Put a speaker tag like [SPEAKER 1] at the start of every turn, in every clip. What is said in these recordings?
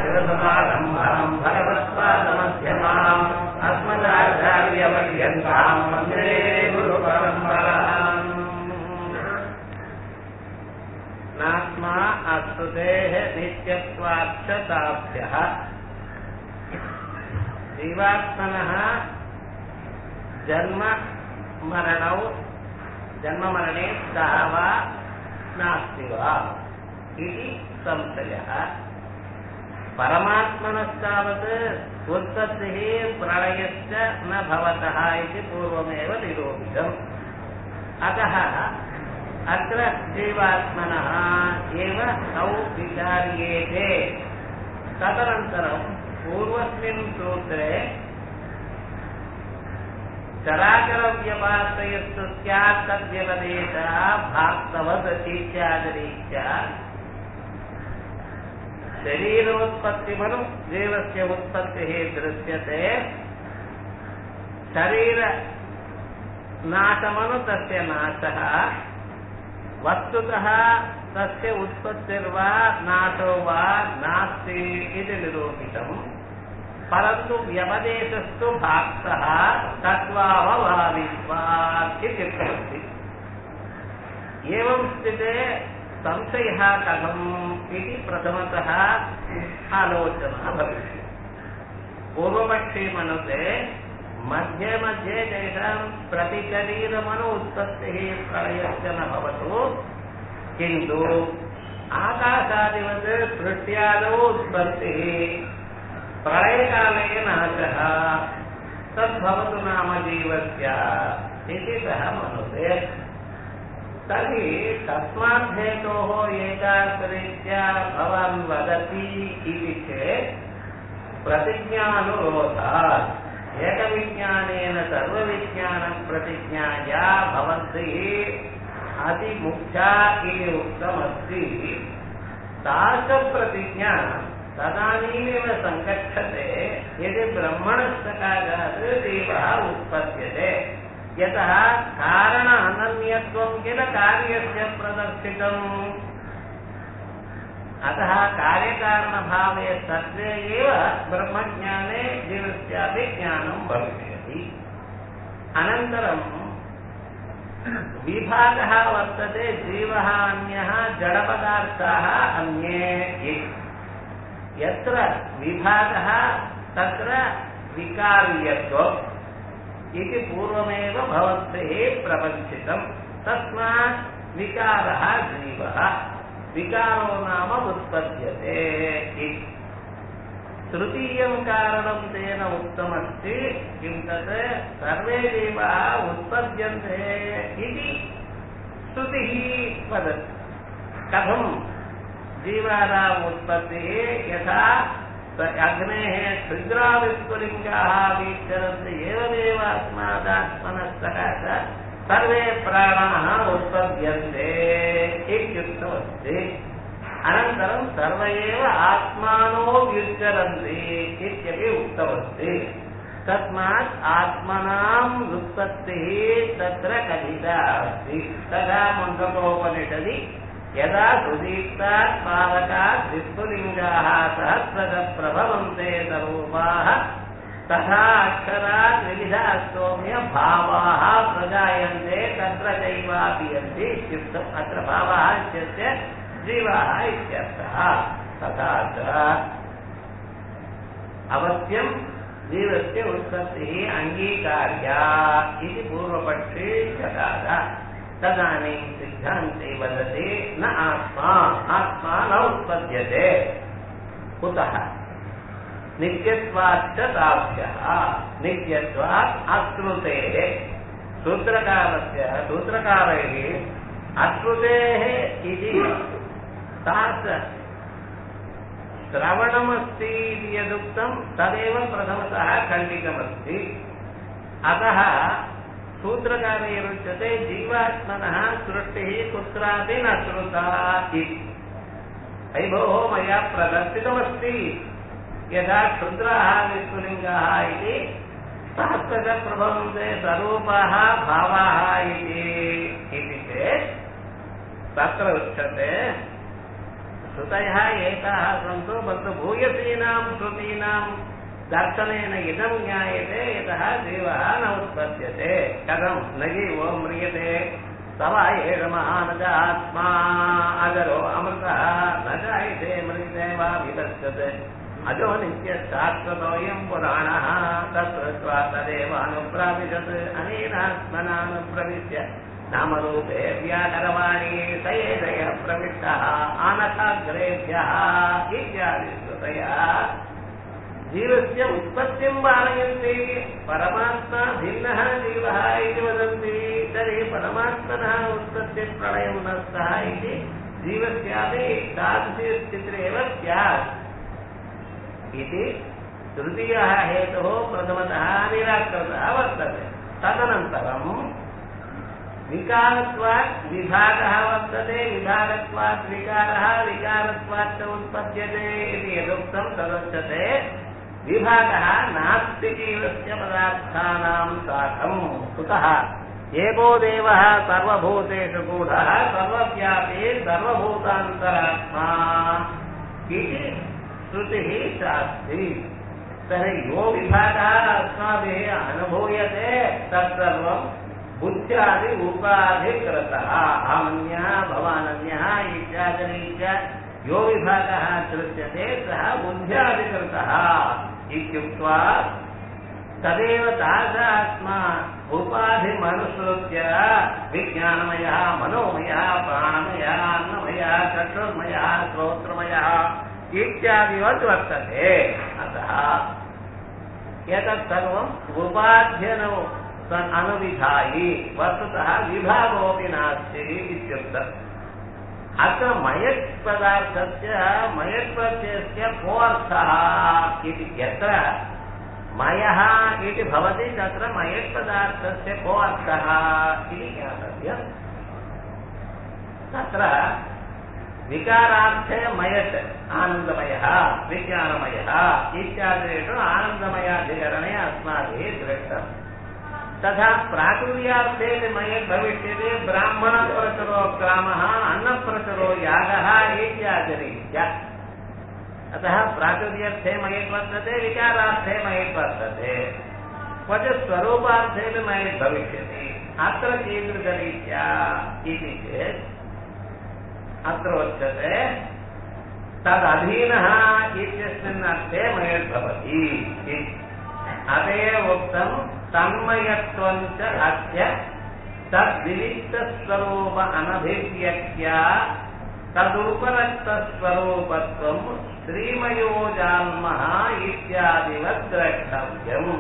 [SPEAKER 1] शिवसमारम्भाम् भगवत्पादमध्यमाम् अस्मदाचार्यपर्यन्ताम् वन्दे गुरुपरम्पराम्। नात्मा अस्तुतेः नित्यत्वाक्षताभ्यः जीवात्मनः जन्ममरणे स्तः वा नास्ति वा इति संशयः। परमात्मनस्तावत् उत्पत्तिः प्रलयश्च न भवतः इति पूर्वमेव निरूपितम्। अतः अत्र जीवात्मनः एव तौ विचार्येते। तदनन्तरं पूर्वस्मिन् सूत्रे चराचरव्यपाश्रयस्तु स्यात् तद्व्यपदेशः भाक्तवद् इत्यादिरीत्या शरीरोत्पत्तिमनु जीवस्य उत्पत्तिः दृश्यते। शरीरनाशमनु तस्य नाशः। वस्तुतः तस्य उत्पत्तिर्वा नाशो वा नास्ति इति निरूपितम्। परन्तु व्यपदेशस्तु भाक्तः तत्त्वावभावित्वात् इत्युक्तमस्ति। एवं स्थिते संशयः कथम् इति प्रथमतः आलोचना भविष्यति। पूर्वपक्षे मनुते मध्ये मध्ये तेषां प्रतिशरीरमनु उत्पत्तिः प्रलयश्च न भवतु, किन्तु आकाशादिवत् सृष्ट्यादौ उत्पत्तिः प्रलयकाले नाशः तद्भवतु नाम जीवस्य इति सः मनुते। तर्हि तस्मात् हेतोः एकाग्ररीत्या भवान् वदति इति चेत् प्रतिज्ञानुरोधात् एकविज्ञानेन सर्वविज्ञानप्रतिज्ञाया भवद्भिः अतिमुख्या इति उक्तमस्ति। तादृशप्रतिज्ञा तदानीमेव सङ्गच्छते यदि ब्रह्मणस्तकारात् जीवः उत्पद्यते। यतः कारण अनन्यत्वं किल कार्यस्य प्रदर्शितम्। अतः कार्यकारणभावे सत्त्वे एव ब्रह्मज्ञाने जीवस्यापि ज्ञानं भविष्यति। अनन्तरं विभागः वर्तते, जीवः अन्यः जडपदार्थाः अन्ये इति। यत्र विभागः तत्र विकार्यत्वम् इति पूर्वमेव भवद्भिः प्रपञ्चितम्। तस्मात् विकारः जीवः, विकारो नाम उत्पद्यते इति। तृतीयं कारणं तेन उक्तमस्ति, किं तत् सर्वे जीवाः उत्पद्यन्ते इति श्रुतिः वदति। कथं जीवानाम् उत्पत्तिः यथा अग्नेः क्षुद्राविस्फुलिङ्गाः विचरन्ति एवमेव अस्मादात्मनस्तकाशात् सर्वे प्राणाः उत्पद्यन्ते इत्युक्तमस्ति। अनन्तरं सर्व एव आत्मानो व्युच्चरन्ति इत्यपि उक्तमस्ति। तस्मात् आत्मनाम् उत्पत्तिः तत्र कथिता अस्ति। तथा मुण्डकोपनिषदि यदा सुदीप्तात् पावकात् विस्फुलिङ्गाः सहस्रशः प्रभवन्ते स्वरूपाः तथा अक्षरात् विविधाः सौम्य भावाः प्रजायन्ते तत्र चैवापीयन्ति इत्युक्तम्। अत्र भावाः इत्यस्य जीवाः इत्यर्थः। तथा च अवश्यं जीवस्य उत्पत्तिः अङ्गीकार्या इति पूर्वपक्षे जगाद। तदानीं सिद्धान्ते वदति न आत्मा न उत्पद्यते। कुतः? नित्यत्वाच्च ताभ्यः। नित्यत्वात् अश्रुतेः। सूत्रकारैः अश्रुतेः इति श्रवणमस्ति इति यदुक्तं तदेव प्रथमतः खण्डितमस्ति। अतः सूत्रकारैरुच्यते जीवात्मनः सृष्टिः कुत्रापि न श्रुता इति। अयि भोः मया प्रदर्शितमस्ति यथा क्षुद्राः विस्फुलिङ्गाः इति सहस्रशः प्रभवन्ते स्वरूपाः भावाः इति चेत् तत्र उच्यते श्रुतयः एताः सन्तु परन्तु भूयसीनां श्रुतीनां दर्शनेन इदं ज्ञायते यतः जीवः न उत्पद्यते कथं न जीवो म्रियते स वा एष महानज आत्मा अजरो अमृतः न जायते म्रियते वा विदस्यते अजो नित्यशाश्वतोऽयं पुराणः तत्कृत्वा तदेव अनुप्राविशत् अनेनात्मनानुप्रविश्य नामरूपे व्याकरवाणी स एषः प्रविष्टः आनखाग्रेभ्यः इत्यादि श्रुतयः जीवस्य उत्पत्तिं वारयन्ति परमात्मा भिन्नः जीवः इति वदन्ति तर्हि परमात्मनः उत्पत्तिप्रलयं न स्तः इति जीवस्यापि तादृशी स्थितिरेव स्यात् इति तृतीयः हेतुः प्रथमतः निराकृतः वर्तते तदनन्तरं विकारत्वात् विभागः वर्तते विभागत्वात् विकारः विकारत्वात् उत्पद्यते इति यदुक्तं तदुच्यते विभागः नास्ति जीवस्य पदार्थानां साकम् कुतः एको देवः सर्वभूतेषु गूढः सर्वव्यापी सर्वभूतान्तरात्मा इति श्रुतिः शास्ति तर्हि यो विभागः अस्माभिः अनुभूयते तत्सर्वं बुद्ध्यादि उपाधिकृतः अहमन्यः भवानन्यः इत्यादिरीत्या यो विभागः दृश्यते सः बुद्ध्यादिकृतः इत्युक्त्वा तदेव तासात्मा उपाधिमनुसृत्य विज्ञानमयः मनोमयः प्राणमयः अन्नमयः चक्षुर्मयः श्रोत्रमयः इत्यादिवत् वर्तते अतः एतत् सर्वम् उपाध्यनो अनुविधायि वस्तुतः विभागोऽपि नास्ति इत्युक्तम् अत्र मयत् पदार्थस्य मयत् प्रत्ययस्य कोऽर्थः इति यत्र मयः इति भवति तत्र मयत् पदार्थस्य कोऽर्थः इति ज्ञातव्यम् तत्र विकारार्थे मयत् आनन्दमयः विज्ञानमयः इत्यादिषु आनन्दमयाधिकरणे अस्माभिः दृष्टम् तथा प्राचुर्यार्थे मयत् भविष्यति ब्राह्मणप्रचुरो ग्रामः अन्नप्रचुरो यागः इत्यादिरीत्या अतः प्राचुर्यर्थे मयत् वर्तते विकारार्थे मयत् वर्तते क्वचित् स्वरूपार्थे मयत् भविष्यति अत्र कीदृशरीत्या इति चेत् अत्र उच्यते तदधीनः इत्यस्मिन् अर्थे मयत् भवति अत एव उक्तं तन्मयत्वं च अस्य तद्विविक्तस्वरूप अनभिव्यक्त्या तदुपरक्तस्वरूपत्वं श्रीमयो जान्मः इत्यादिवत् द्रष्टव्यम्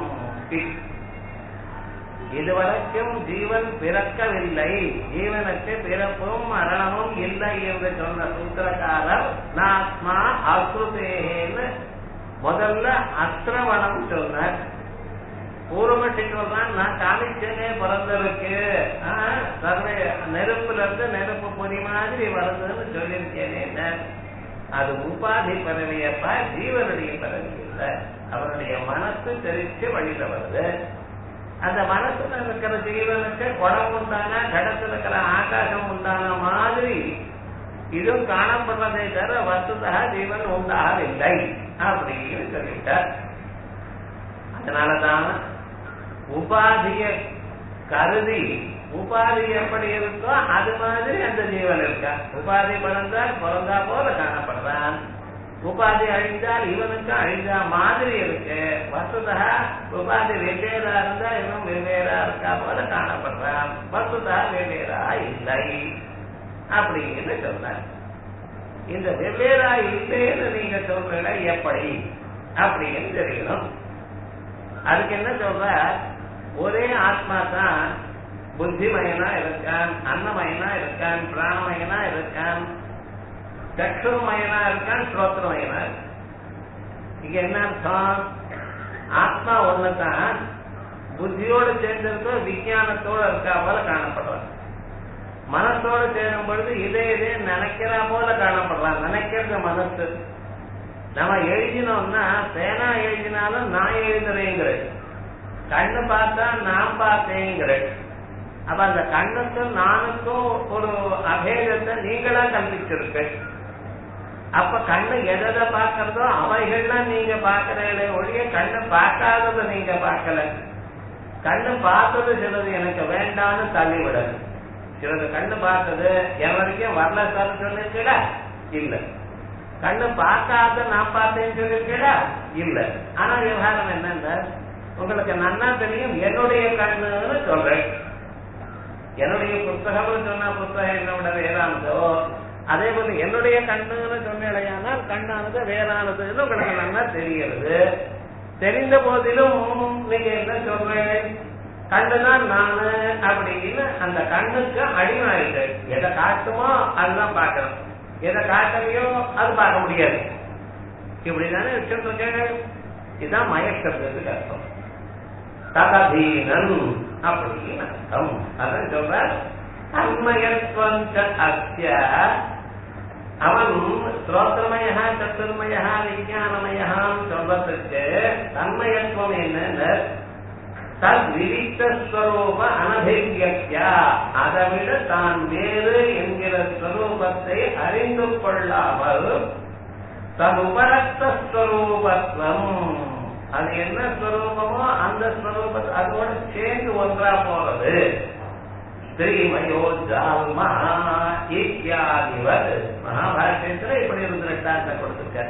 [SPEAKER 1] இதுவரைக்கும் ஜீவன் பிறக்கவில்லை ஜீவனுக்கு பிறப்பும் மரணமும் இல்லை என்று சொன்ன சூத்திரக்காரர் நாத்மா அசுதேன்னு முதல்ல அஸ்ரவணம் சொன்னார் பூர்வமட்டி சொல்றான் நான் காமிச்சனே பிறந்திருக்கு சர்வே நெருப்புல இருந்து நெருப்பு பொறி மாதிரி வளர்ந்ததுன்னு சொல்லியிருக்கேனே அது உபாதி பரவியப்பா ஜீவனுடைய பரவி இல்லை அவருடைய மனசு தெரிச்சு வழியில வருது அந்த மனசுல இருக்கிற ஜீவனுக்கு குடம் உண்டானா கடத்துல இருக்கிற ஆகாசம் உண்டான மாதிரி இதுவும் காணப்படுறதை தவிர வஸ்துதா ஜீவன் உண்டாகவில்லை அப்படின்னு சொல்லிட்டார் அதனாலதான் உபாதிய கருதி உபாதி எப்படி இருக்கோ அது மாதிரி அந்த ஜீவன் இருக்கா உபாதி பிறந்தா போல காணப்படுறான் உபாதி அழிந்தால் இவனுக்கு அழிந்தா மாதிரி இருக்கு வஸ்துதா உபாதி வெவ்வேறா இருந்தா இவன் வெவ்வேறா இருக்கா போல காணப்படுறான் வஸ்துதா வெவ்வேறா இல்லை அப்படின்னு சொன்னார் இந்த வெவ்வேறா இல்லைன்னு நீங்க சொல்றீங்க எப்படி அப்படின்னு தெரியணும் அதுக்கு என்ன சொல்ற ஒரே ஆத்மா தான் புத்திமயனா இருக்கான் அன்னமயனா இருக்கான் பிராணமயனா இருக்கான் சக்ஷுமயனா இருக்கான் ஸ்ரோத்திரமயனா இருக்கான் இங்க என்ன அர்த்தம் ஆத்மா ஒண்ணுதான் புத்தியோடு சேர்ந்திருக்கோ விஞ்ஞானத்தோடு இருக்கா போல காணப்படுறான் மனசோடு சேரும் பொழுது இதே நினைக்கிறா போல காணப்படுறான் நினைக்கிறது மனசு நம்ம எழுதினோம்னா பேனா எழுதினாலும் நான் எழுதுறேங்கிறது கண்ணு பார்த்தா நான் பார்த்தேங்கிறது அப்ப அந்த கண்ணுக்கும் நானுக்கும் ஒரு அபேதத்தை நீங்களா கல்பிச்சிருக்க அப்ப கண்ணு எதை பார்க்கறதோ அவைகள்லாம் நீங்க பார்க்கறீங்களே ஒழிய கண்ணு பார்க்காததை நீங்க பார்க்கல. கண்ணு பார்த்தது சிலது எனக்கு வேண்டான்னு தள்ளி விடது. சிலது கண்ணு பார்த்தது என் வரைக்கும் வரல சார் சொல்லிருக்கா இல்ல. கண்ணு பார்க்காத நான் பார்த்தேன்னு சொல்லிருக்கா இல்ல. ஆனா விவகாரம் என்னன்னா உங்களுக்கு நன்னா தெரியும் என்னுடைய கண்ணுன்னு சொல்றேன். என்னுடைய புத்தகம்னு சொன்னா புத்தகம் என்னோட வேறானதோ அதே போல என்னுடைய கண்ணுன்னு சொன்னால் கண்ணானது வேறானதுன்னு உங்களுக்கு நல்லா தெரிகிறது. தெரிந்த போதிலும் நீங்க என்ன சொல்றேன் கண்ணுதான் நானு அப்படின்னு அந்த கண்ணுக்கு அடிமையாயிட்டு எதை காட்டுமோ அதுதான் பார்க்கணும், எதை காட்டலையோ அது பார்க்க முடியாது. இப்படிதானே வச்சுருக்கேன். இதுதான் மயக்கிறதுக்கு அர்த்தம். தததீனன் அப்படின்னு அர்த்தம். அதான் சொல்ற தன்மயத்துவம் அஸ்ய. அவன் ஸ்ரோத்திரமயா சத்துர்மயா விஞ்ஞானமயான்னு சொல்றதுக்கு தன்மயத்துவம் என்னன்னு தத் விவிக்தஸ்வரூப அனபிவியக்யா, அதை விட தான் வேறு என்கிற ஸ்வரூபத்தை அறிந்து கொள்ளாமல் தன் உபரக்தஸ்வரூபத்துவம், அது என்ன ஸ்வரூபமோ அந்த ஸ்வரூபத்தை அதோட சேர்ந்து ஒன்றா போறது. ஸ்ரீமயோ ஜால்மா இத்தியாதிவர் மகாபாரதத்துல இப்படி இருந்து ரெட்டாந்த கொடுத்திருக்க.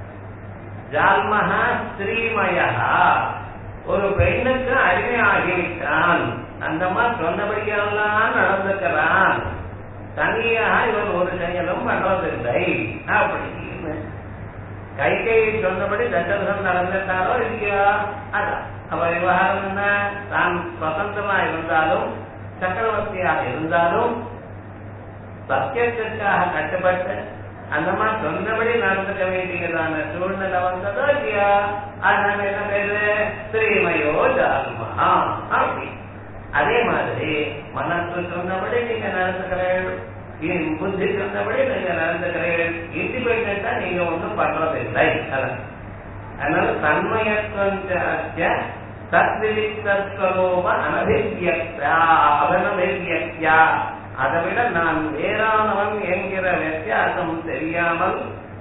[SPEAKER 1] ஜால்மஹா ஸ்ரீமயா, ஒரு பெண்ணுக்கு அடிமையாகிவிட்டான். அந்த மாதிரி சொன்னபடியெல்லாம் நடந்துக்கிறான். தனியாக இவன் ஒரு செயலும் பண்றதில்லை அப்படின்னு கைகை சொன்னபடி தசரதன் நடந்துட்டாரோ இல்லையா? அதான் அவ விவகாரம் என்ன? தான் சுதந்திரமா இருந்தாலும் சக்கரவர்த்தியாக இருந்தாலும் சத்தியத்திற்காக கட்டுப்பட்டு அந்த மாதிரி சொன்னபடி நடந்துக்க வேண்டியதான சூழ்நிலை வந்ததோ இல்லையா? அதனால என்ன பேரு? ஸ்ரீமயோ ஜால்மஹா அப்படி. அதே மாதிரி மனசு சொன்னபடி நீங்க நடந்துக்கிறீர்கள், புத்தி சொன்னபடி நீங்க நடந்துக்கிறீர்கள். இண்டிபெண்டா நீங்க ஒன்றும் பண்றதில்லை. அதனால தன்மயத்துவ தத்விவிக்தஸ்வரூப அனபிவியக்தா அவனபிவியக்யா, அதை விட நான் வேறானவன் என்கிற வித்தியாசம் தெரியாமல்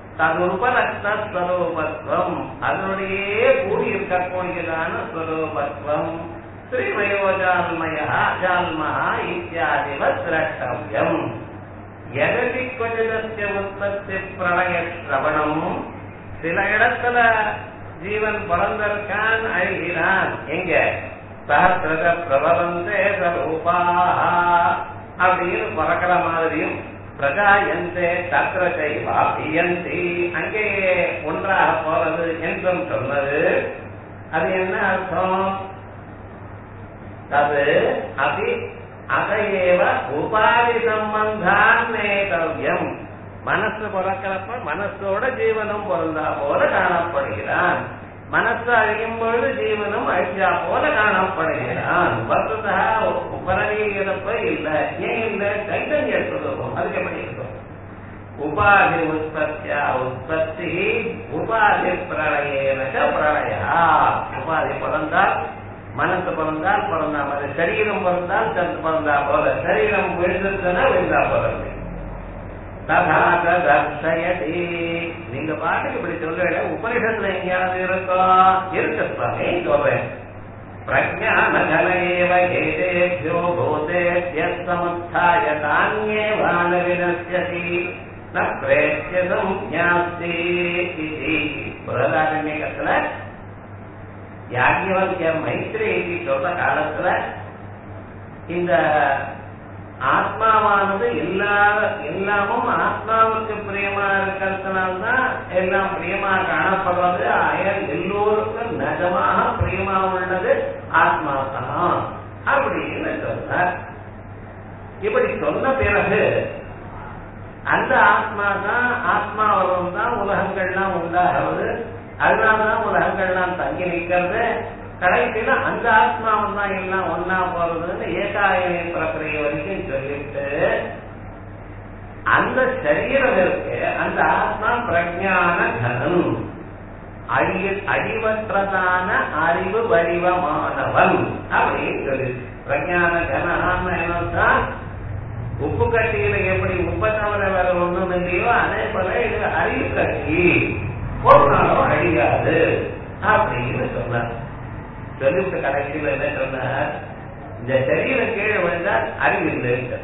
[SPEAKER 1] ததுபரக்தஸ்வரூபத்துவம், அதனுடைய கூடியிருக்கக்கூடியதான ஸ்வரூபத்துவம் ஸ்ரீமயோஜால்மயா ஜால்மஹா இத்தியாதிவத் திரஷ்டவ்யம். எததி கொஜிதஸ்ய உற்பத்தி பிரளய ஸ்ரவணம், சில இடத்துல ஜீவன் பிறந்திருக்கான் அழுகிறான். எங்க? சஹஸ்ரத பிரபவந்தே சரூபாஹ அப்படின்னு பிறக்கிற மாதிரியும் பிரஜாயந்தே தத்ரதை வாபியந்தி அங்கேயே ஒன்றாக போறது என்றும் சொன்னது. அது என்ன அர்த்தம்? அது அதி அதையேவ உபாதி சம்பந்தான் நேதவ்யம். மனசு பிறக்கிறப்ப மனசோட ஜீவனும் பிறந்தா போல காணப்படுகிறான். மனசு அழியும் பொழுது ஜீவனும் அழிஞ்சா போல காணப்படுகிறான். வசதா உபரீகிறப்ப இல்லை. ஏன் இல்லை? கைதன்ய சொல்லுவோம். அதுக்கு எப்படி இருக்கும்? உபாதி உற்பத்தியா உற்பத்தி உபாதி பிரளயேனக பிரளயா. உபாதி பிறந்தால் மனசு பிறந்தால் பிறந்தா மாதிரி, சரீரம் பிறந்தால் பிறந்தா போல, சரீரம் விழுந்துச்சுன்னா விழுந்தா போல. தர்ஷயதி, நீங்க பாட்டுக்கு இப்படி சொல்ற உபனிஷத்துல எங்கேயாவது இருக்கோம்? இருக்கு சுவாமி, சொல்றேன். பிரஜானகலேவ ஏதேப்யோ பூதேப்ய சமுத்தாய தான்யேவான வினஸ்யதி ந பிரேத்யதம் ஞாஸ்தி இதி. பிரதாரண்யத்துல யாக்ஞவல்க்ய மைத்ரேயி சொல்ற காலத்துல இந்த ஆத்மாவானது எல்லாமும் ஆத்மாவுக்கு பிரியமா இருக்கிறதுனால்தான் எல்லாம் பிரியமா காணப்படுறது. ஆயர் எல்லோருக்கும் நிஜமாக பிரியமா உள்ளது ஆத்மா தான் அப்படின்னு சொல்றார். இப்படி சொன்ன பிறகு அந்த ஆத்மா தான், ஆத்மாவரம் தான் உலகங்கள்லாம் உண்டாகிறது. அதனாலதான் உலகங்கள்லாம் தங்கி நிற்கிறது. கடைசியில அந்த ஆத்மாவும் தான் எல்லாம் ஒன்னா போறதுன்னு ஏகாயனை பிரக்கிரிய வரைக்கும் சொல்லிட்டு அந்த சரீரம் இருக்கு, அந்த ஆத்மா பிரஜான கனன், அழிவற்றதான அறிவு வடிவமானவன் அப்படின்னு சொல்லி பிரஜான கனகான்னு என்னதான் உப்பு கட்டியில எப்படி உப்பை தவிர வேற ஒண்ணும் இல்லையோ அதே போல இது அறிவு கட்டி ஒரு நாளும் அழியாது அப்படின்னு சொன்னார். சொல்லிவிட்டு கடைசியில் என்ன சொன்னார், இந்த சரீரம் கீழே விழுந்தால் அறிவு இல்லை.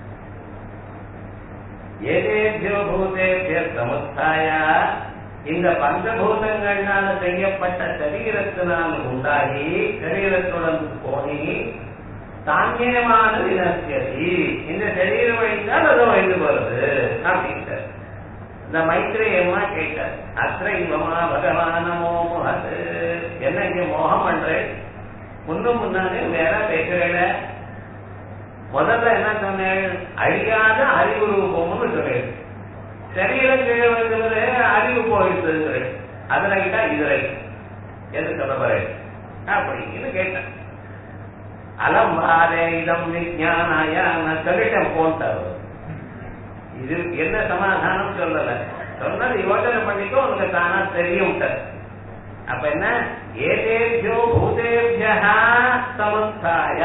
[SPEAKER 1] ஏதேபியோ பூதேபிய சமுத்தாயா, இந்த பஞ்சபூதங்களால் செய்யப்பட்ட சரீரத்தினால் உண்டாகி சரீரத்துடன் போனி தானியமான வினசியதி, இந்த சரீரம் அழிந்தால் அது அழிந்து வருது அப்படின்ட்டு இந்த மைத்ரேயமா கேட்டார். அத்திரைவமா பகவான மோகது, என்ன இங்க மோகம் பண்றேன், முன்னும் முன்னாலே வேற பேசுறேன். முதல்ல என்ன சொன்னேன், அழியாத அறிவு ரூபம்னு சொல்றேன். சரீரம் கீழே வந்து அறிவு போயிட்டு அது ரைட்டா இது ரைட் எது சொல்ல போறேன் அப்படின்னு கேட்டேன். அலம்பாரே இதம் விஞ்ஞானாய சொல்லிட்டேன் போன்ட்டார். இது என்ன சமாதானம் சொல்லல, சொன்னது யோசனை பண்ணிக்கோ உனக்கு தானா தெரியும். அப்ப என்ன, ஏதேபியோ பூதேபியா சமுத்தாய,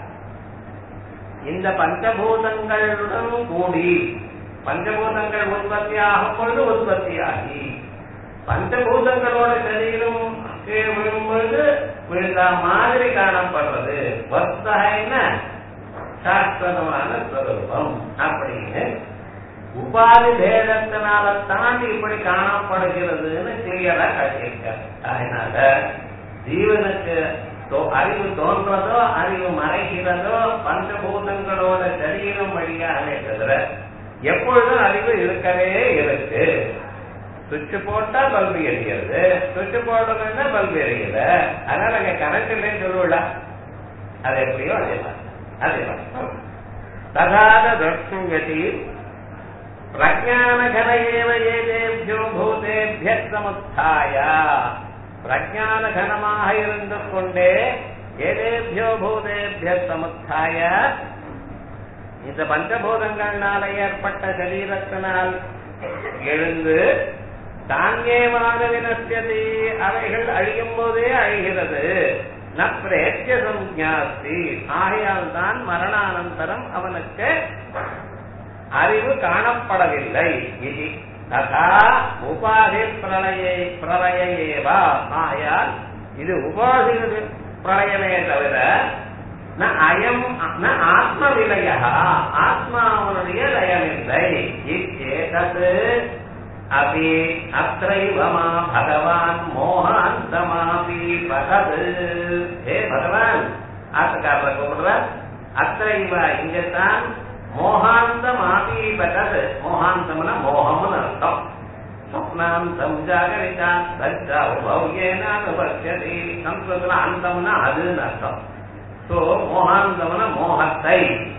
[SPEAKER 1] இந்த பஞ்சபூதங்களுடன் கூடி, பஞ்சபூதங்கள் உற்பத்தி ஆகும் பொழுது உற்பத்தியாகி பஞ்சபூதங்களோட சரீரம் கீழ் விழும் பொழுது விழுந்த மாதிரி காணப்படுறது வஸ்தக சாஸ்வதமான ஸ்வரூபம் அப்படின்னு உபாதி பேதத்தினால தாண்டி இப்படி காணப்படுகிறதுன்னு கிளியரா காட்டியிருக்காரு. அதனால ஜீவனுக்கு அறிவு தோன்றதோ அறிவு மறைகிறதோ பஞ்சபூதங்களோட சரீரம் வழியாக தவிர எப்பொழுதும் அறிவு இருக்கவே இருக்கு. சுவிட்ச் போட்டா பல்பு எரிகிறது, சுவிட்ச் போடணும்னா பல்பு எரியல. அதனால அங்க கரண்ட் இல்லைன்னு சொல்லுவல, அது எப்படியோ அதேதான். ததாத தர்ஷங்கதி பிரஜானகன ஏவ ஏதேபியோ பூதேபிய சமுத்தாய, பிரஜான கனமாக இருந்து கொண்டே ஏதேபியோ பூதேபிய சமுத்தாய, இந்த பஞ்சபூதங்களால் ஏற்பட்ட சரீரத்தினால் எழுந்து தாங்கேவான வினசியதி, அவைகள் அழியும் போதே அழிகிறது. ந பிரேத்திய சம்ஞாஸ்தி, ஆகையால் தான் மரணானந்தரம் அவனுக்கு அறிவு காணப்படவில்லை. இது ததா உபாதி பிரளயேவா, ஆகையால் இது உபாதி பிரளயமே தவிர அயம் ஆத்ம விலய, ஆத்மாவுடைய லயமில்லை. இச்சேதது அபி அத்ரைவமா பகவான் மோகாந்தமாபி பகது. ஹே பகவான், ஆத்துக்காரரை கூப்பிடுறார். அத்ரைவ இங்கத்தான் மோகாந்தமாபி பகது. மோகாந்தம்னா மோகம்னு அர்த்தம். ஸ்வப்னாந்தம் ஜாகரிதா சஜ்ஜா உபவ்யேனானுபஷ்யதி. சம்ஸ்கிருதத்துல அந்தம்னா அதுன்னு அர்த்தம். மோகாந்தம்னா மோகத்தை,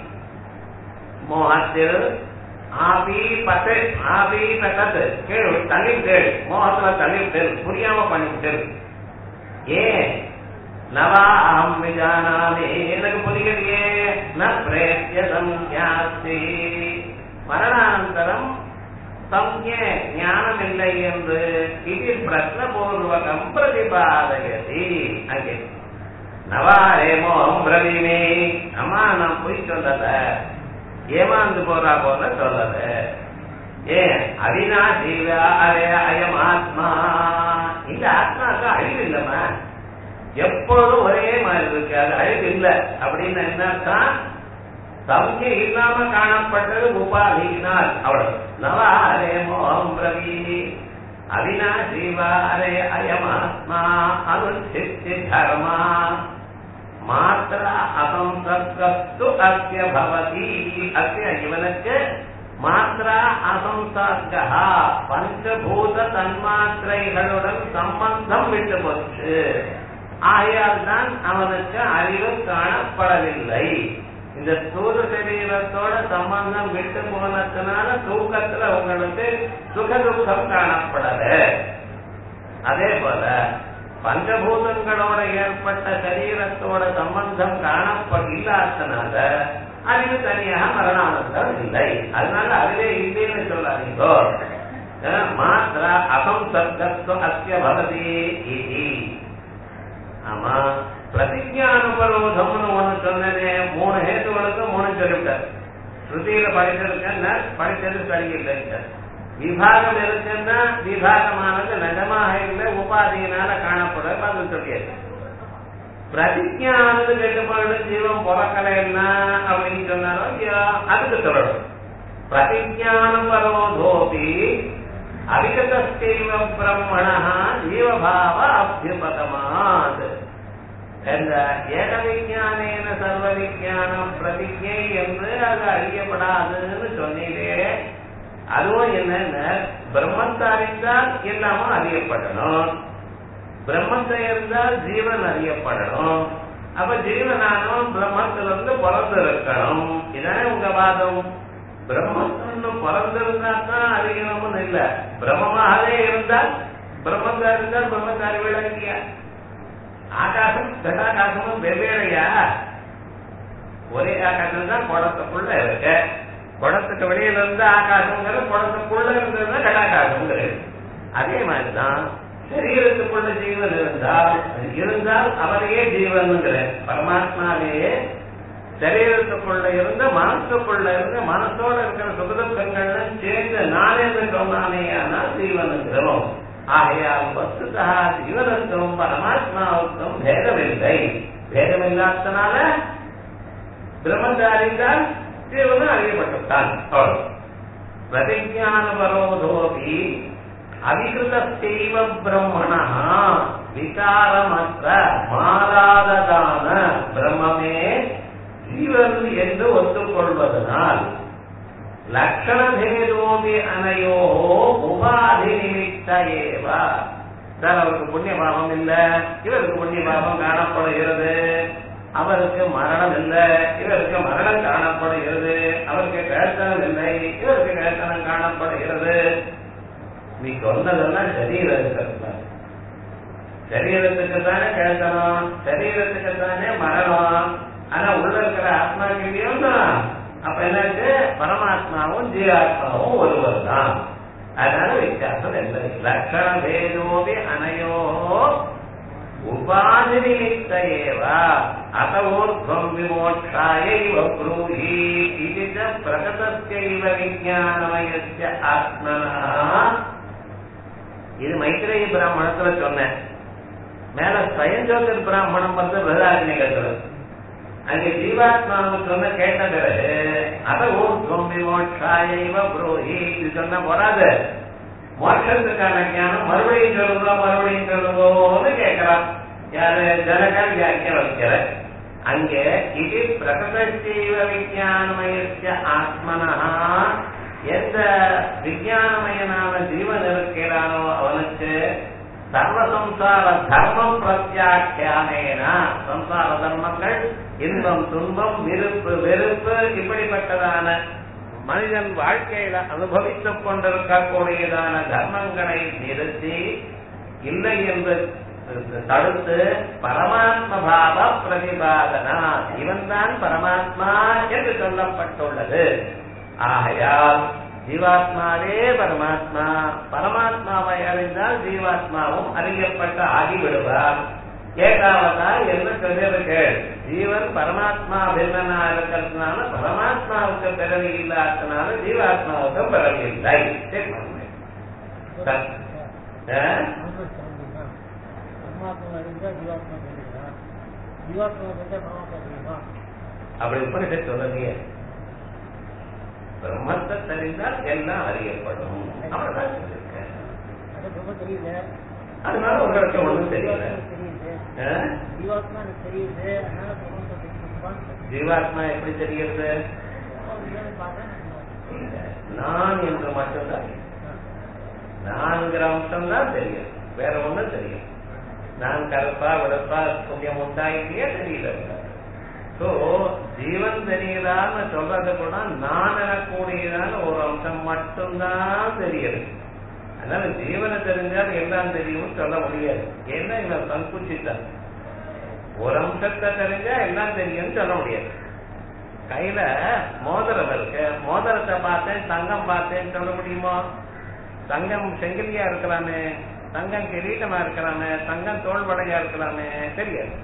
[SPEAKER 1] மோகத்தில் ஆபீபத்து ஆபீபத்து கேளு, தள்ளிவிட்டு, மோகத்துல தள்ளிவிட்டு, புரியாம பண்ணிவிட்டு. ஏன் நவா அகம் விஜானாமி, எனக்கு புரியலையே. ந பிரேத்திய சம்ஞாஸ்தி, மரணானந்தரம் சம்ஞே ஞானம் இல்லை என்று இது பிரஸ்னபூர்வகம் பிரதிபாதயதி. அங்கே நவாரே மோகம் பிரவீமே, அம்மா நான் போய் சொல்லல, ஏமாந்து போறா போல சொல்லல. ஏன் அவிநாசீவா அரே அயம் ஆத்மா, இந்த ஆத்மாவுக்கு அழிவு இல்லம்மா, எப்பொழுதும் ஒரே மாதிரி இருக்கு, அது அழிவு இல்லை. அப்படின்னு என்னத்தான், சம்ஞை இல்லாம காணப்பட்டது உபாதியினால். அவ்வளவு. நவாரே மோகம் பிரவீ அவிநாசீவா அரே அயம் ஆத்மா அனுசித்தி தர்மா மாத்ரா அசம்சர்கஸ்து அஸ்ய பவதி. அஸ்ய இவனுக்கு மாத்ரா அசம்சர்கா, பஞ்சபூத தன்மாத்திரைகளுடன் சம்பந்தம் விட்டு போச்சு. ஆகையால் தான் அவனுக்கு அறிவு காணப்படவில்லை. இந்த ஸ்தூல சரீரத்தோட சம்பந்தம் விட்டு போனதுனால தூக்கத்துல உங்களுக்கு சுகதுக்கம் காணப்படல. அதே போல பஞ்சபூதங்களோட ஏற்பட்ட சரீரத்தோட சம்பந்தம் காணப்படாதனால அறிவு தனியாக மரணானந்தம் இல்லை. அதனால அறிவே இல்லைன்னு சொல்லாதீங்கோ. மாத்ரா அசம்சர்கஸ்து அஸ்ய பவதி இதி. ஆமா, பிரதிஜானுபரோதம்னு ஒண்ணு சொன்னேன். 3 ஹேத்துகளுக்கு 3 சொல்லிவிட்டார். ஸ்ருதியில படிச்சிருக்கேன்னா படிச்சது சரியில்லை. விபாகம் இருக்குன்னா விபாகமானது நிஜமாக இல்லை, உபாதியினால காணப்படும், அது சொல்லியது. பிரதிஜானது கெட்டுப்பாடு ஜீவன் பிறக்கலைன்னா அப்படின்னு சொன்னாலும் அதுக்கு சொல்லணும். பிரதிஜானம் பரோதோபி அவிகதஸ்தேவ பிரம்மணா ஜீவபாவ அபியுபதமாத். இந்த ஏக விஞ்ஞானேன சர்வ விஞ்ஞானம் பிரதிஜை என்று அது அறியப்படாதுன்னு சொன்னீரே, அதுவும் என்னன்னா பிரம்மத்தை அறிந்தால் எல்லாமும் அறியப்படணும், பிரம்மத்தை இருந்தால் ஜீவன் அறியப்படணும். அப்ப ஜீவனானும் பிரம்மத்திலிருந்து பிறந்து இருக்கணும். இதானே உங்க வாதம். பிரம்மத்திலிருந்து பிறந்திருந்தா தான் அறியணும்னு இல்ல, பிரம்மமாகவே இருந்தால் பிரம்மத்தை இருந்தால் பிரம்மத்தை அறிவிட இல்லையா? ஆகாசம் கடாகாசமும் வெவ்வேறையா? ஒரே ஆகாசம் தான் குடத்துக்குள்ள இருக்கு. குடத்துக்கு வெளியில இருந்து ஆகாசங்கிறது, குடத்துக்குள்ள இருந்ததுன்னா கடாகாசங்கிறது. அதே மாதிரிதான் சரீரத்துக்குள்ள ஜீவன் இருந்தால் அவரையே ஜீவன்கிற பரமாத்மாவே சரீரத்துக்குள்ள இருந்து மனசுக்குள்ள இருந்து மனசோட இருக்கிற சுகதுக்கங்கள்லாம் சேர்ந்து நானே சொன்னானே ஆனால் ஜீவனுங்கிறோம். ஆகையால் வஸ்துதா ஜீவனுக்கும் பரமாத்மாவுக்கும் பேதமில்லை. பேதமில்லாதனால பிரம்மத்தை அறிந்தால் ஜீவனும் அறியப்பட்டுத்தான். பிரதிஜானபரோதோபி அவிகிருதஸ்தேவ பிரம்மணா விகாரமற்ற மாறாததான பிரம்மமே ஜீவன் என்று ஒத்துக்கொள்வதனால் லட்சணபேதோபி அனையோ உபாதி நிமித்த ஏவ. சார் அவருக்கு புண்ணிய பாவம் இல்ல, இவருக்கு புண்ணிய பாவம் காணப்படுகிறது. அவருக்கு மரணம் இல்லை, இவருக்கு மரணம் காணப்படுகிறது. அவருக்கு கேட்டனம் இல்லை, இவருக்கு கேட்டனம் காணப்படுகிறது. நீ சொன்னதெல்லாம் சரீரத்துக்கு, சரீரத்துக்கு தானே கேட்கணும், சரீரத்துக்கு தானே மரணம். ஆனா உள்ள இருக்கிற ஆத்மாக்கு இல்லையும் தான். அப்ப என்னாச்சு, பரமாத்மாவும் ஜீவாத்மாவும் ஒருவர் தான். அதனால வித்தியாசம் இல்லை. லட்சண பேதோபி அனையோ உபாதி நிமித்த ஏவா அசவோர்த்வம் விமோட்சாயைவ ப்ரூஹி இது பிரகதஸ்யைவ விஞ்ஞானமயஸ்ய ஆத்மனா. இது மைத்ரேய பிராமணத்துல சொன்னேன். மேல ஸ்வயஞ்சோதிர் பிராமணம் வந்து பிரதாரணிகத்துல அங்கே ஜீவாத்மாவுக்கு சொன்ன கேட்ட பிறகு அசவோர்த்வம் விமோட்சாயைவ ப்ரூஹி இது சொன்ன போறாது. மோட்சத்துக்கான ஞானம் மறுபடியும் சொல்லுவோம்னு கேட்கிறான். யாரு? ஜனகர் வியாக்கிய வைக்கிற. அங்கே இது பிரகதஸ்யைவ விஞ்ஞானமயஸ்ய ஆத்மனா, எந்த விஞ்ஞானமயனான ஜீவன் இருக்கிறானோ அவனுக்கு சர்வசம்சார தர்மம் பிரத்யாக்கியானேனா, சம்சார தர்மங்கள் இன்பம் துன்பம் விருப்பு வெறுப்பு இப்படிப்பட்டதான மனிதன் வாழ்க்கையில அனுபவித்துக் கொண்டிருக்கக்கூடியதான தர்மங்களை நிறுத்தி இல்லை என்று தடுத்து பரமாத்ம பாவ பிரதிபாதனா, இவன் தான் பரமாத்மா என்று சொல்லப்பட்டுள்ளது. ஆகையால் ஜீவாத்மாவே பரமாத்மா, பரமாத்மாவை அறிந்தால் ஜீவாத்மாவும் அறியப்பட்ட ஆகிவிடுவார். ஏகாவதா என்ன சொல்லியிருக்கேள், ஜீவன் பரமாத்மா பின்னனா இருக்கிறதுனால பரமாத்மாவுக்கு பிறவி இல்லாதனால ஜீவாத்மாவுக்கு பிறவி இல்லை. அப்படி உபனிஷத் சொல்லலையே. பிரம்மத்தை தெரிந்தால் எல்லாம் அறியப்படும். அவ்வளவுதான் சொல்லியிருக்கேன். அதனால உங்களுக்கு ஒண்ணும் தெரியல. ஜீவாத்மா எப்படி தெரிகிறது? நான் என்று மட்டும்தான், நான்கிற அம்சம் தான் தெரியும், வேற ஒண்ணும் தெரியும். நான் கருப்பா வெளுப்பா புண்ணியம் உண்டாயிட்டே தெரியல. ஜீவன் தெரியுதான்னு சொல்றது கூட நான் எனக்கூடியதான ஒரு அம்சம் மட்டும்தான் தெரியுது. அதனால ஜீவனை தெரிஞ்சால் எல்லாம் தெரியும் சொல்ல முடியாது. ஏன்னா இவன் சங்குச்சித்தான். ஒரு அம்சத்தை தெரிஞ்சா எல்லாம் தெரியும்னு சொல்ல முடியாது. கையில மோதிரம் இருக்கு, மோதிரத்தை பார்த்தேன் தங்கம் பார்த்தேன்னு சொல்ல முடியுமோ? தங்கம் செங்கிலியா இருக்கலாமே, தங்கம் கிரீட்டமா இருக்கலாமே, தங்கம் தோல்வடையா இருக்கலாமே, தெரியாது.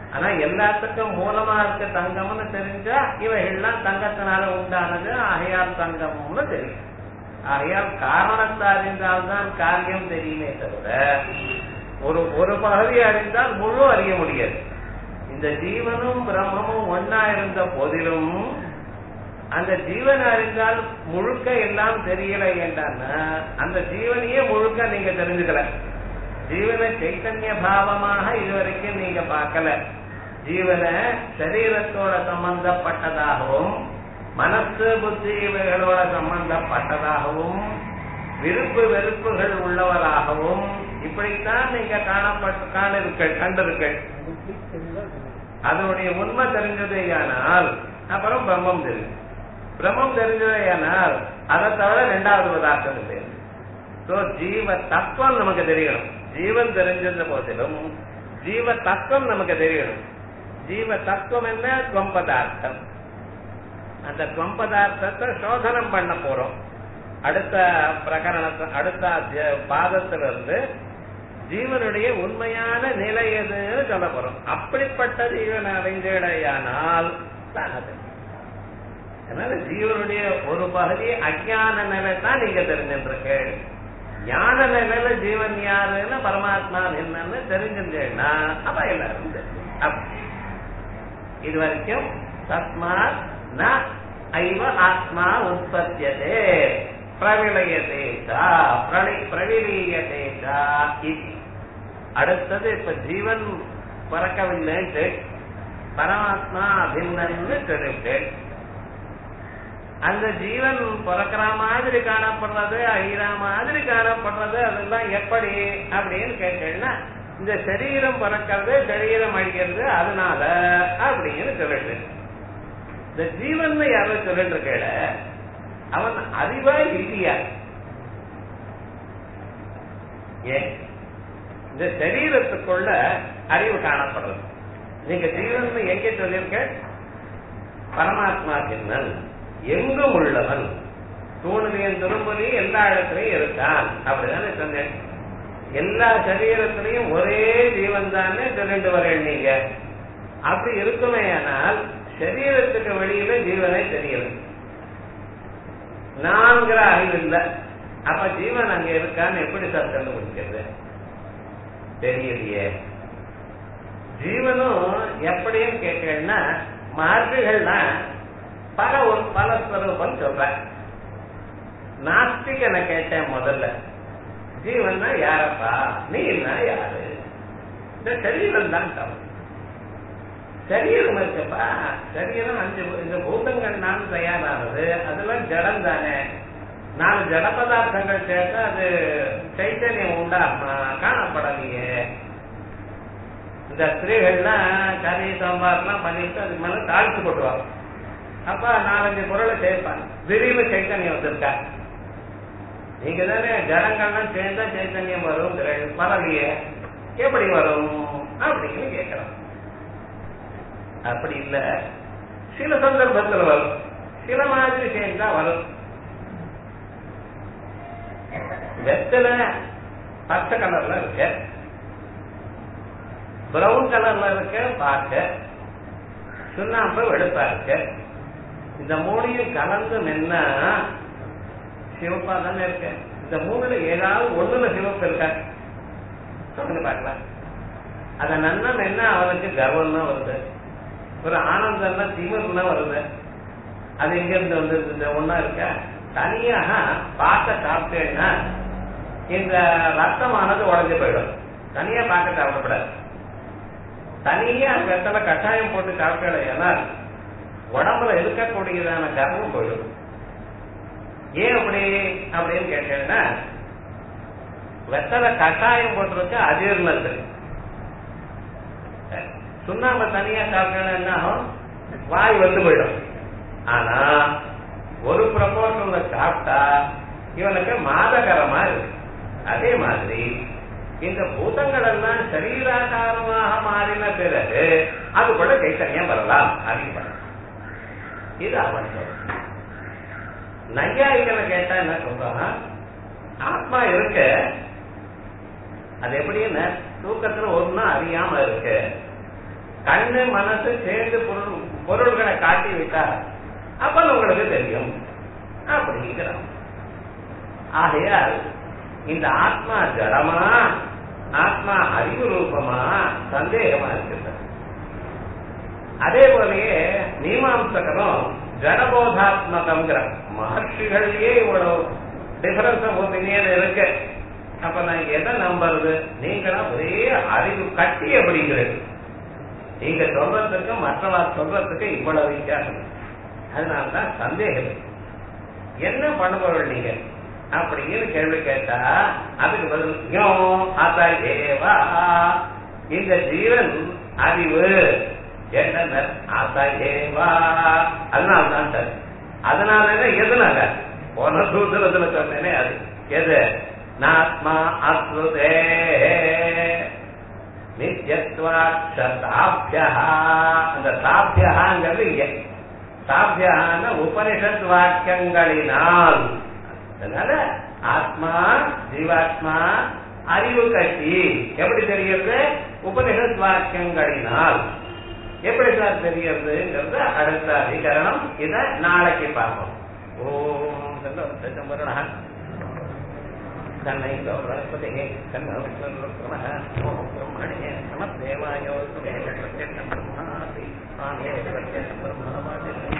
[SPEAKER 1] ஆனா எல்லாத்துக்கும் மூலமா இருக்க தங்கம்னு தெரிஞ்சா இவைகள்லாம் தங்கத்தினால உண்டானது, ஆகையால் தங்கம்னு தெரியும். ஆகையால் காரணத்தை அறிந்தால்தான் காரியம் தெரியுமே தவிர ஒரு பகுதி அறிந்தால் முழு அறிய முடியாது. இந்த ஜீவனும் பிரம்மமும் ஒன்னா இருந்த போதிலும் அந்த ஜீவன் அறிந்தால் முழுக்க எல்லாம் தெரியல என்றான்னா அந்த ஜீவனையே முழுக்க நீங்க தெரிஞ்சுக்கல. ஜீவன சைத்தன்ய பாவமாக இதுவரைக்கும் நீங்க பார்க்கல. ஜீவன சரீரத்தோட சம்பந்தப்பட்டதாகவும் மனசு புத்தி இவைகளோட சம்பந்தப்பட்டதாகவும் விருப்பு வெறுப்புகள் உள்ளவராகவும் இப்படித்தான் நீங்க கண்டிருக்க. அதனுடைய உண்மை தெரிஞ்சதேயானால் அப்புறம் பிரம்மம் தெரியும். பிரம்மம் தெரிஞ்சதேயானால் அதை தவிர இரண்டாவது பதார்த்தம் இல்லை. ஜீவ தத்துவம் நமக்கு தெரியணும். ஜீவன் தெரிஞ்ச போதிலும் ஜீவ தத்துவம் நமக்கு தெரியணும். ஜீவ தத்துவம் என்ன? துவம்பதார்த்தம். அந்த துவம்பதார்த்தத்தை சோதனம் பண்ண போறோம். அடுத்த பிரகரணத்தை அடுத்த பாதத்திலிருந்து ஜீவனுடைய உண்மையான நிலை எதுன்னு சொல்ல போறோம். அப்படிப்பட்ட ஜீவன் அடைஞ்சடையானால் தானது. அதனால ஜீவனுடைய ஒரு பகுதி அஜான நிலை தான் நீங்க தெரிஞ்சிருக்கு. ஞான நிலையில ஜீவன் யாருன்னு பரமாத்மா என்னன்னு தெரிஞ்சிருந்தேன்னா அப்ப எல்லாரும் தெரியும். இது வரைக்கும் தஸ்மாத் ந ஐவ ஆத்மா உற்பத்தியதே பிரவிலயதேஷா பிரவிலீயதேஷா. அடுத்தது இப்ப ஜீவன் பறக்கவில்லைன்ட்டு பரமாத்மா அபின்னன்னு சொல்லிட்டு அந்த ஜீவன் பிறக்கிற மாதிரி காணப்படுறது, அழிகிற மாதிரி காணப்படுறது, அதெல்லாம் எப்படி அப்படின்னு கேட்டேன்னா இந்த சரீரம் பிறக்கிறது சரீரம் அழிக்கிறது அதனால அப்படின்னு சொல்லிட்டு இந்த ஜீவன் யாரும் சொல்லிட்டு இருக்கல அவன் அறிவா இல்லையா? ஏன் இந்த சரீரத்துக்குள்ள அறிவு காணப்படுறது? நீங்க ஜீவன் எங்கே சொல்லியிருக்க? பரமாத்மா சின்னன் எங்கும் உள்ளவன், தூணுலையும் திரும்பலையும் எல்லா இடத்துலையும் இருக்கான் அப்படிதானே சொன்னேன். எல்லா சரீரத்திலையும் ஒரே ஜீவன் தானே சொல்லிட்டு வரேன். நீங்க அப்படி இருக்குமே ஆனால் சரீரத்துக்கு வெளியில ஜீவனை தெரியல, நான்கிற அறிவு இல்லை. அப்ப ஜீவன் அங்க இருக்கான்னு எப்படி சார் கண்டுபிடிக்கிறது? தெரியலையே. ஜீவனும் எப்படின்னு கேட்கணும்னா மார்க்குகள்னா பல ஸ்வரூபம் சொல்ற. நாஸ்திகனை கேட்டேன் முதல்ல, ஜீவன்னா யாரப்பா, நீன்னா யாரு? இந்த சரீரம் தான் தவறு. சரீரம் இருக்கப்பா, சரீரம் 5 இந்த பூதங்கள் நான் தயாரானது, அதெல்லாம் ஜடம் தானே. 4 ஜட பதார்த்தங்கள் சேர்த்து அது சைத்தன்யம் உண்டாகுமா? காணப்படலையே. இந்த ஸ்திரீகள்லாம் கறி சாம்பார்லாம் பண்ணிட்டு அதுக்கு மேல தாழ்த்து போட்டுவாங்க. அப்ப 4-5 பொருளை சேர்ப்பாங்க, திடீர்னு சைத்தன்யம் வந்திருக்கா. நீங்க தானே ஜடங்கள்லாம் சேர்ந்தா சைத்தன்யம் வரும், வரலையே, எப்படி வரும் அப்படின்னு கேட்கலாம். அப்படி இல்ல, சில சந்தர்ப்பத்தில் வரும், சில மாதிரி சேர்ந்தா வரும். வெத்தலை பச்சை கலர்ல இருக்கு, பிரவுன் கலர்ல இருக்கு, பார்க்க சுண்ணாம்பு வெளுப்பா இருக்கு. இந்த மூணையும் கலந்து நின்னா சிவப்பா தானே இருக்கு. இந்த மூணுல ஏதாவது ஒண்ணுல சிவப்பு இருக்க சொல்லுங்க பார்க்கலாம். அத நன்னம் என்ன அவனுக்கு கர்வம் தான் வருது, ஒரு ஆனந்தம்னா திமிர்னா வருது. அது எங்க இருந்து வந்து இந்த ஒன்னா இருக்க? தனியாக பார்க்க சாப்பிட்டேன்னா இந்த ரத்தமானது உடஞ்சு போயிடும். தனியா பார்க்க சாப்பிடப்படாது. தனியா வெத்தலை கட்டாயம் போட்டு சாப்பிட்டேன்னா உடம்புல இருக்கக்கூடியதான கர்வம் போயிடும். ஏன் அப்படி அப்படின்னு கேட்டேன்னா வெத்தலை கட்டாயம் போட்டிருக்க அஜீர்ணத்துக்கு. சுண்ணாம்பு தனியா சாப்பிட்டேன்னா என்ன ஆகும்? வாய் வந்து போயிடும். ஆனா ஒரு ப்ரொபோர்ஷன்ல சாப்பிட்டா இவனுக்கு மாதகரமா இருக்கு. அதே மாதிரி இந்த பூதங்கள் எல்லாம் சரீராகாரமாக மாறின பிறகு அதுக்குள்ள சைத்தன்யம் வரலாம் அறியப்படும். இது அவன் சொல்ற. நையாயிகளை கேட்டா என்ன சொல்றான்? ஆத்மா இருக்கு, அது எப்படின்னு தூக்கத்துல ஒன்னும் அறியாம இருக்கு. கண்ணு மனசு சேர்ந்து பொருள்களை காட்டி விட்டார் அப்ப உங்களுக்கு தெரியும் அப்படிங்கிறோம். ஆகையால் இந்த ஆத்மா ஜடமா ஆத்மா அறிவு ரூபமா சந்தேகமா இருக்கிறது. அதே போலயே மீமாம்சகரும் ஜடபோதாத்மகம்ங்கிற மகர்ஷிகள்லயே இவ்வளவு டிஃபரன்ஸ் ஆஃப் ஒப்பீனியன் இருக்கு. அப்ப நான் எதை நம்புறது? நீங்களும் ஒரே அறிவு கட்டி அப்படிங்கிறது. நீங்க சொல்றதுக்கு மற்றவா சொல்றதுக்கு இவ்வளவு வித்தியாசம். அதனால்தான் சந்தேகம். என்ன பண்ணுபவர்கள் நீங்க அப்படின்னு கேள்வி கேட்டா அதுக்கு பதில் அதையேவா இந்த ஜீவன் அறிவு என்ன அதையேவா. அதனால்தான் சார். அதனால எதுனால போன சூத்திரத்துல சொன்னேனே அது எது? நாத்மா அஸ்ருதே நித்யத்வாக்ஷதாப்யா. அந்த தாப்யாங்கிறது இங்க சாத்தியான உபனிஷத் வாக்கியங்களினால். அதனால ஆத்மா ஜீவாத்மா அறிவு கட்டி எப்படி தெரிகிறது? உபனிஷத் வாக்கியங்களினால். எப்படி சார் தெரிகிறதுங்கிறது அடுத்த அதிகரணம். இதை நாளைக்கு பார்ப்போம். ஓம் தன்னை கௌரவப்பதே பிரம்மணே நம தேவாயோ பிரத்யக்ஷம் பிரம்மாதி